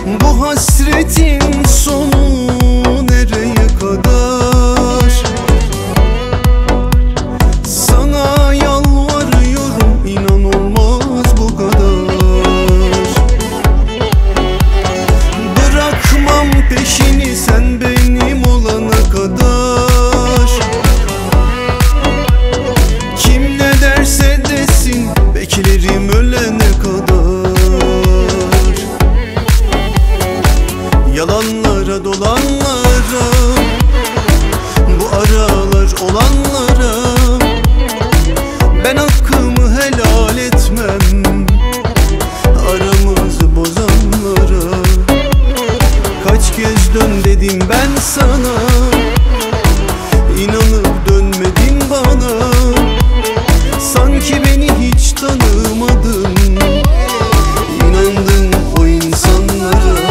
Bu hasretin sonu nereye kadar? Sana yalvarıyorum, inan olmaz bu kadar. Bırakmam peşini sen benim olana kadar. Kim ne derse desin beklerim ölene kadar. Yalanlara dolanlara, bu aralar olanlara ben hakkımı helal etmem, aramızı bozanlara. Kaç kez dön dedim ben sana, inanıp dönmedin bana. Sanki beni hiç tanımadın, inandın o insanlara.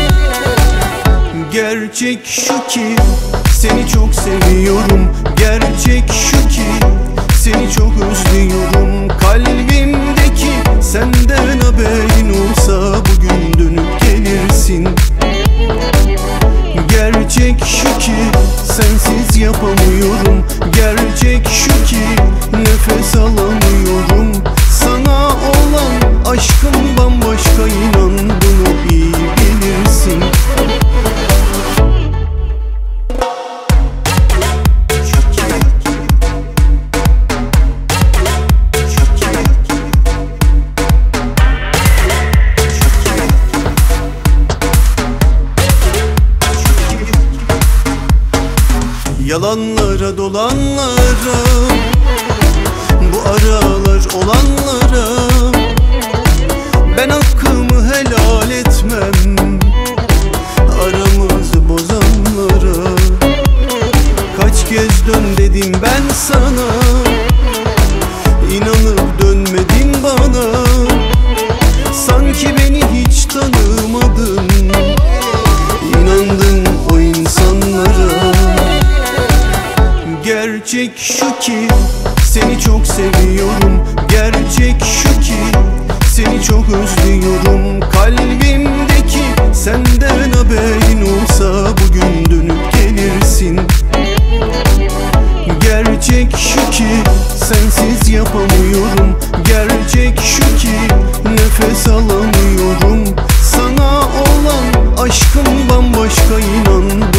Gerçek şu ki seni çok seviyorum. Gerçek şu ki seni çok özlüyorum. Kalbimdeki senden haberin olsa bugün dönüp gelirsin. Gerçek şu ki sensiz yapamıyorum. Gerçek şu ki nefes alamıyorum. Sana olan aşkım bambaşka, inan bunu iyi bilirsin. Yalanlara dolanlara, bu aralar olanlara ben hakkımı helal etmem, aramızı bozanlara. Kaç kez dön dedim ben sana, inanıp dönmedin bana. Sanki beni hiç tanımadın, inandın o insanlara. Gerçek şu ki seni çok seviyorum. Gerçek şu ki seni çok özlüyorum. Kalbimdeki senden haberin olsa bugün dönüp gelirsin. Gerçek şu ki sensiz yapamıyorum. Gerçek şu ki nefes alamıyorum. Sana olan aşkım bambaşka, inan.